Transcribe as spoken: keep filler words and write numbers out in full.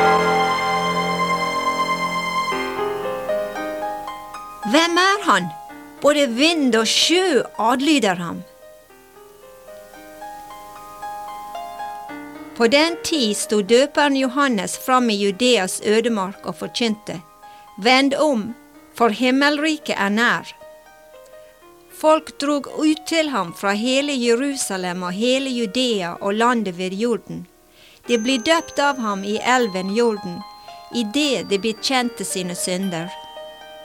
Hvem er han? Både vind og sjø adlyder ham. På den tid stod døperen Johannes fram i Judeas ødemark og forkynte: Vend om, for himmelriket er nær. Folk drog ut til ham fra hele Jerusalem og hele Judea og landet ved Jordan. De ble døpt av ham i elven Jordan, i det de bekjente sine synder.